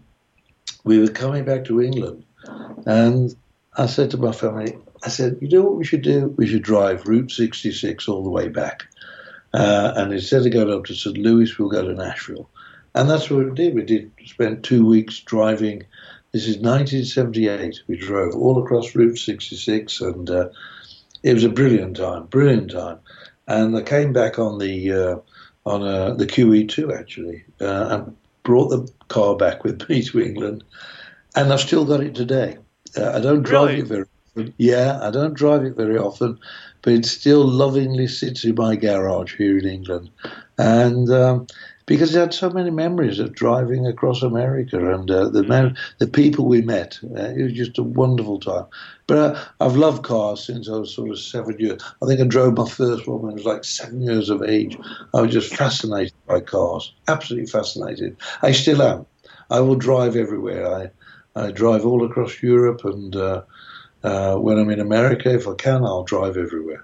[SPEAKER 3] we were coming back to England, and I said to my family, I said, you know what we should do? We should drive Route 66 all the way back. And instead of going up to St. Louis, we'll go to Nashville. And that's what we did. We spent 2 weeks driving. This is 1978. We drove all across Route 66, and it was a brilliant time. And I came back on the QE2, actually, and brought the car back with me to England, and I've still got it today. I don't drive it very often. Yeah, I don't drive it very often, but it still lovingly sits in my garage here in England. And because I had so many memories of driving across America and the people we met. It was just a wonderful time. But I've loved cars since I was sort of 7 years. I think I drove my first one when I was like 7 years of age. I was just fascinated by cars, absolutely fascinated. I still am. I will drive everywhere. I drive all across Europe, and when I'm in America, if I can, I'll drive everywhere.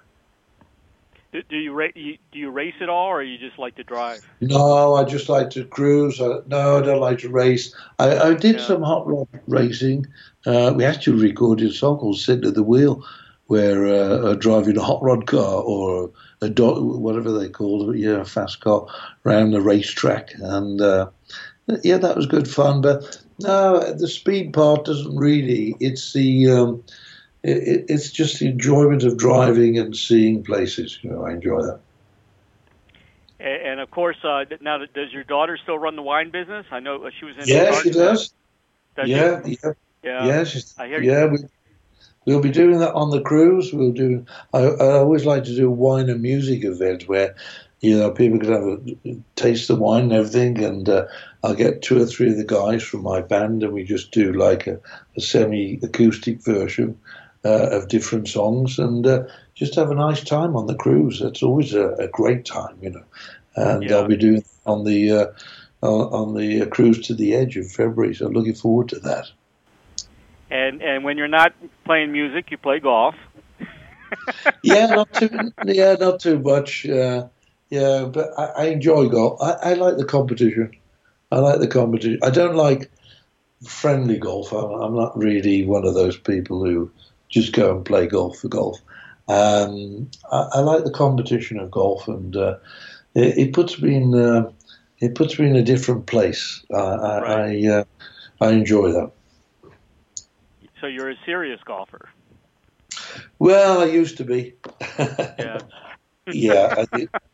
[SPEAKER 2] Do you race at all, or you just like to drive?
[SPEAKER 3] No, I just like to cruise. No, I don't like to race. I did some hot rod racing. We actually recorded a song called "Sit at the Wheel," where driving a hot rod car or a whatever they call it, a fast car around the racetrack, and that was good fun. But no, the speed part doesn't really. It's the it's just the enjoyment of driving and seeing places. I enjoy that.
[SPEAKER 2] And of course, now does your daughter still run the wine business? I know she was in.
[SPEAKER 3] Yeah, she does.
[SPEAKER 2] Yeah.
[SPEAKER 3] We'll be doing that on the cruise. I always like to do a wine and music event where, people can have a taste the wine and everything, and I'll get 2 or 3 of the guys from my band, and we just do like a semi-acoustic version of different songs, and just have a nice time on the cruise. That's always a great time, And I'll be doing on the cruise to the Edge in February, so looking forward to that.
[SPEAKER 2] And when you're not playing music, you play golf.
[SPEAKER 3] Not too much. But I enjoy golf. I like the competition. I don't like friendly golf. I'm not really one of those people who just go and play golf for golf. I like the competition of golf, and it puts me in a different place. I enjoy that.
[SPEAKER 2] So you're a serious golfer.
[SPEAKER 3] Well, I used to be.
[SPEAKER 2] Yeah.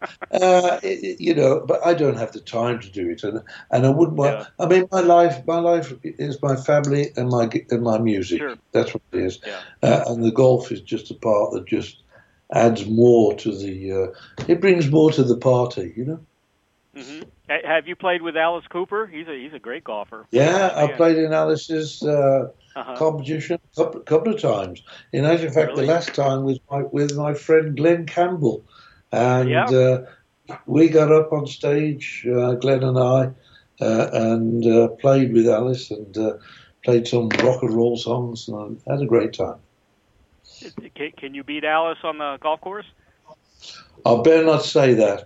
[SPEAKER 3] But I don't have the time to do it, and I wouldn't want. I mean, my life is my family and my music.
[SPEAKER 2] Sure.
[SPEAKER 3] That's what it is.
[SPEAKER 2] Yeah.
[SPEAKER 3] And the golf is just a part that just adds more to the. It brings more to the party,
[SPEAKER 2] Mm-hmm. Have you played with Alice Cooper? He's a great golfer.
[SPEAKER 3] Yeah, I played in Alice's competition a couple of times. In actual fact, the last time was with my friend Glenn Campbell, and we got up on stage, Glenn and I, and played with Alice and played some rock and roll songs, and had a great time.
[SPEAKER 2] Can you beat Alice on the golf course?
[SPEAKER 3] I better not say that.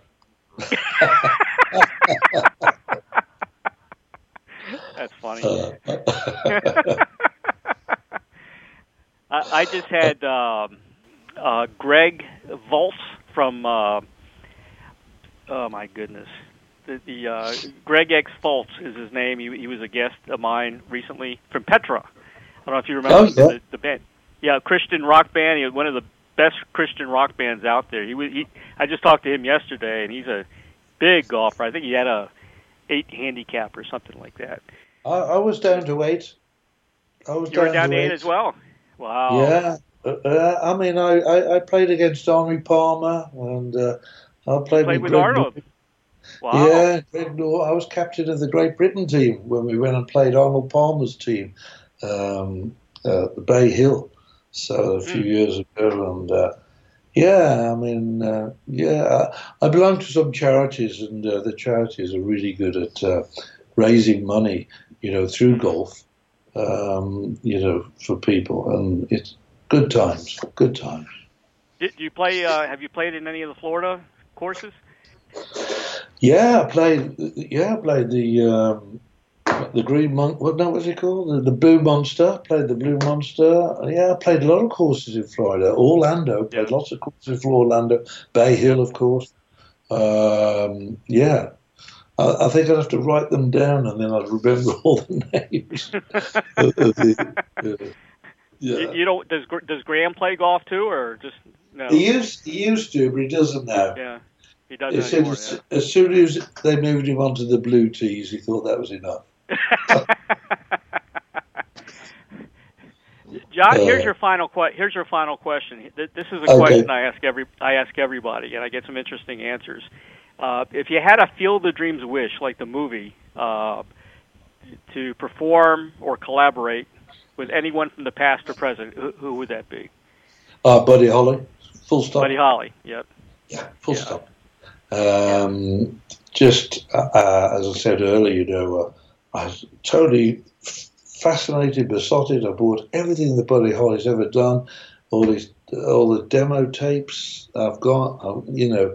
[SPEAKER 2] That's funny. I just had Greg Volz from oh my goodness, the Greg X Volz is his name. He was a guest of mine recently from Petra. I don't know if you remember the band. Yeah, Christian rock band. He was one of the best Christian rock bands out there. I just talked to him yesterday, and he's a big golfer. I think he had a 8 handicap or something like that.
[SPEAKER 3] I was down to 8.
[SPEAKER 2] You were down to 8 as well. Wow.
[SPEAKER 3] Yeah. I mean, I played against Arnie Palmer, and I played
[SPEAKER 2] Played
[SPEAKER 3] with
[SPEAKER 2] with
[SPEAKER 3] Greg
[SPEAKER 2] Arnold.
[SPEAKER 3] Norton.
[SPEAKER 2] Wow.
[SPEAKER 3] Yeah, Greg Norton. I was captain of the Great Britain team when we went and played Arnold Palmer's team, the Bay Hill, so a few years ago. And yeah, I mean, I belong to some charities, and the charities are really good at raising money, through golf, for people, and it's good times, good times.
[SPEAKER 2] Did you play? Have you played in any of the Florida courses?
[SPEAKER 3] Yeah, I played the Green Mon. What no, what's it called? The Blue Monster. Played the Blue Monster. Yeah, I played a lot of courses in Florida. Orlando. Played lots of courses for Orlando. Bay Hill, of course. Yeah. I think I'd have to write them down, and then I'd remember all the names. Yeah.
[SPEAKER 2] You know, does Graham play golf too, or just no?
[SPEAKER 3] He used to, but he doesn't now.
[SPEAKER 2] Yeah, he doesn't anymore.
[SPEAKER 3] As soon as they moved him onto the blue tees, he thought that was enough.
[SPEAKER 2] John, here's your final question. This is a question I ask everybody, and I get some interesting answers. If you had a Field of Dreams wish, like the movie, to perform or collaborate with anyone from the past or present, who would that be?
[SPEAKER 3] Buddy Holly. Full stop.
[SPEAKER 2] Buddy Holly. Yep.
[SPEAKER 3] Yeah. Full stop. Just as I said earlier, I was totally fascinated, besotted. I bought everything that Buddy Holly's ever done, all the demo tapes I've got.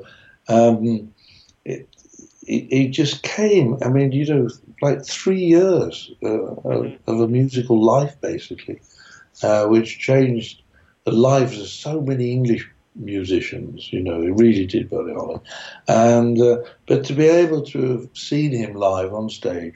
[SPEAKER 3] It just came. I mean, like 3 years of a musical life, basically, which changed the lives of so many English musicians. It really did, Buddy Holly. And but to be able to have seen him live on stage,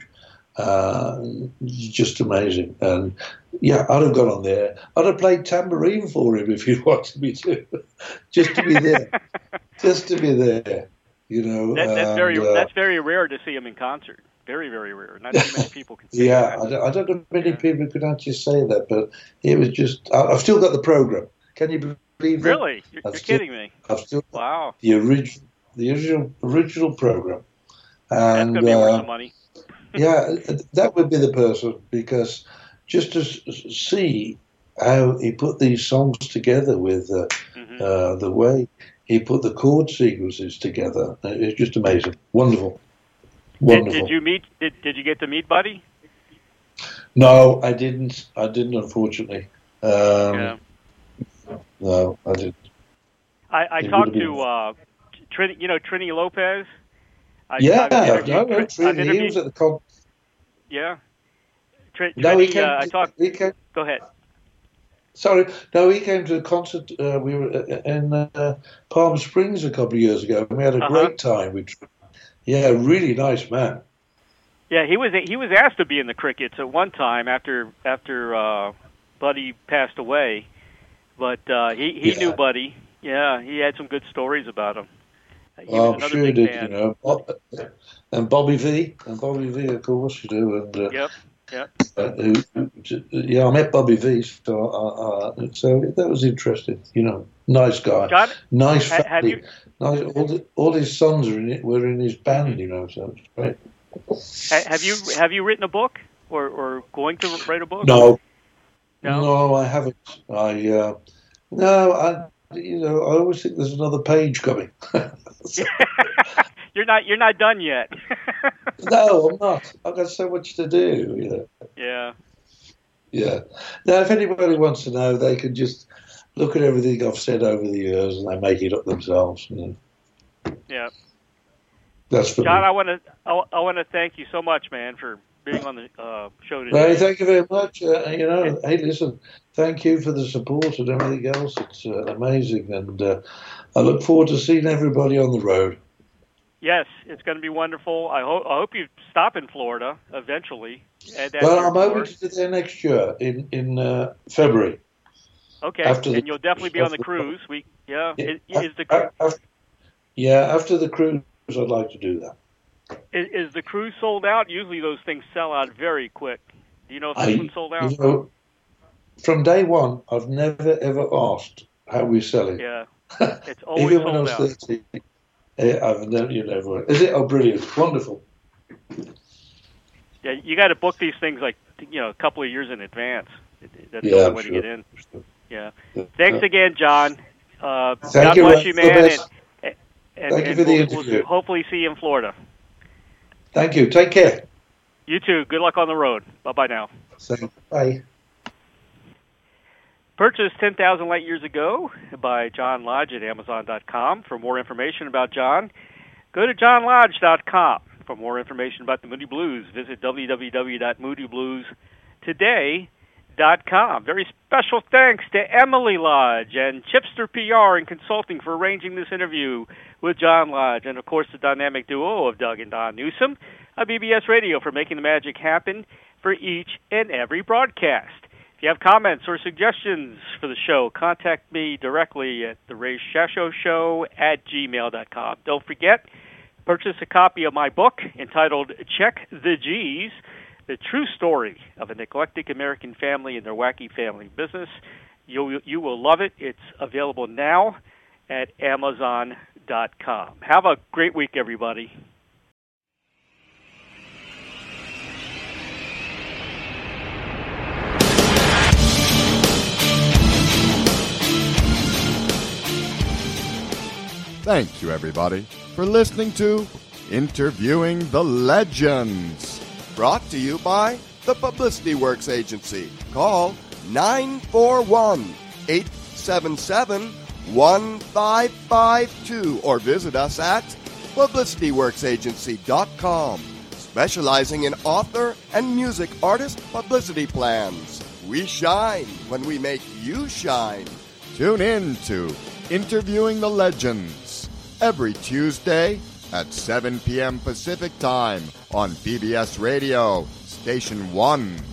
[SPEAKER 3] just amazing. And yeah, I'd have gone on there. I'd have played tambourine for him if he'd wanted me to, just to be there, just to be there.
[SPEAKER 2] That's very rare to see him in concert. Very, very rare. Not too many people can say that.
[SPEAKER 3] I don't know many people could actually say that, but it was just. I've still got the program. Can you believe that?
[SPEAKER 2] Really? You're kidding me.
[SPEAKER 3] I've still
[SPEAKER 2] wow.
[SPEAKER 3] The original program. And,
[SPEAKER 2] that's gonna be worth some money.
[SPEAKER 3] Yeah, that would be the person, because just to see how he put these songs together with the way he put the chord sequences together, it's just amazing. Wonderful.
[SPEAKER 2] Did you meet? Did you get to meet Buddy?
[SPEAKER 3] No, I didn't. Unfortunately. No, I didn't.
[SPEAKER 2] I talked to Trini Lopez.
[SPEAKER 3] Trini. He was at the con.
[SPEAKER 2] Yeah.
[SPEAKER 3] He came.
[SPEAKER 2] Go ahead.
[SPEAKER 3] Sorry, no, he came to the concert. We were in Palm Springs a couple of years ago, and we had a great time. Really nice man.
[SPEAKER 2] Yeah, he was asked to be in the Crickets at one time after Buddy passed away, but he knew Buddy. Yeah, he had some good stories about him.
[SPEAKER 3] I'm sure he did. And Bobby V, of course, and
[SPEAKER 2] yep.
[SPEAKER 3] I met Bobby V, so that was interesting. Nice guy, nice family. Nice. All his sons were in his band. So it's
[SPEAKER 2] great. Have you written a book or going to write a book?
[SPEAKER 3] No, I haven't. I always think there's another page coming.
[SPEAKER 2] You're not done yet.
[SPEAKER 3] No, I'm not. I've got so much to do.
[SPEAKER 2] Yeah.
[SPEAKER 3] Yeah. Now, if anybody wants to know, they can just look at everything I've said over the years, and they make it up themselves.
[SPEAKER 2] Yeah.
[SPEAKER 3] That's for
[SPEAKER 2] John,
[SPEAKER 3] me.
[SPEAKER 2] I want to thank you so much, man, for being on the show today.
[SPEAKER 3] Hey, thank you very much. Hey, listen, thank you for the support and everything else. It's amazing, and I look forward to seeing everybody on the road.
[SPEAKER 2] Yes, it's going to be wonderful. I hope you stop in Florida eventually.
[SPEAKER 3] Well, I'm hoping to do there next year in February.
[SPEAKER 2] Okay, and you'll definitely be on the cruise.
[SPEAKER 3] After the cruise, I'd like to do that.
[SPEAKER 2] Is the cruise sold out? Usually those things sell out very quick. Do you know if this one's sold out?
[SPEAKER 3] from day one, I've never ever asked how we sell it.
[SPEAKER 2] Yeah, it's always
[SPEAKER 3] even when I
[SPEAKER 2] sold
[SPEAKER 3] was
[SPEAKER 2] out.
[SPEAKER 3] 30. I've never, you never. Is it? Oh, brilliant, wonderful.
[SPEAKER 2] Yeah, you got to book these things like a couple of years in advance. That's the
[SPEAKER 3] Yeah,
[SPEAKER 2] only
[SPEAKER 3] I'm
[SPEAKER 2] way
[SPEAKER 3] sure.
[SPEAKER 2] to get in. Yeah. Thanks again, John. God
[SPEAKER 3] Thank you,
[SPEAKER 2] bless
[SPEAKER 3] Ray.
[SPEAKER 2] you,
[SPEAKER 3] All the
[SPEAKER 2] man.
[SPEAKER 3] best.
[SPEAKER 2] And
[SPEAKER 3] Thank you for the
[SPEAKER 2] we'll
[SPEAKER 3] interview.
[SPEAKER 2] hopefully see you in Florida.
[SPEAKER 3] Thank you. Take care.
[SPEAKER 2] You too. Good luck on the road. Bye-bye now.
[SPEAKER 3] Bye.
[SPEAKER 2] Purchased 10,000 Light Years Ago by John Lodge at Amazon.com. For more information about John, go to johnlodge.com. For more information about the Moody Blues, visit www.moodybluestoday.com. Very special thanks to Emily Lodge and Chipster PR and Consulting for arranging this interview with John Lodge, and of course the dynamic duo of Doug and Don Newsom of BBS Radio for making the magic happen for each and every broadcast. If you have comments or suggestions for the show, contact me directly at therayshasho@gmail.com. Don't forget, purchase a copy of my book entitled Check the G's, the true story of a neglected American family and their wacky family business. You will love it. It's available now at Amazon.com. Have a great week, everybody.
[SPEAKER 1] Thank you, everybody, for listening to Interviewing the Legends. Brought to you by the Publicity Works Agency. Call 941-877-1552 or visit us at publicityworksagency.com, specializing in author and music artist publicity plans. We shine when we make you shine. Tune in to Interviewing the Legends every Tuesday at 7 p.m. Pacific Time on PBS Radio, Station 1.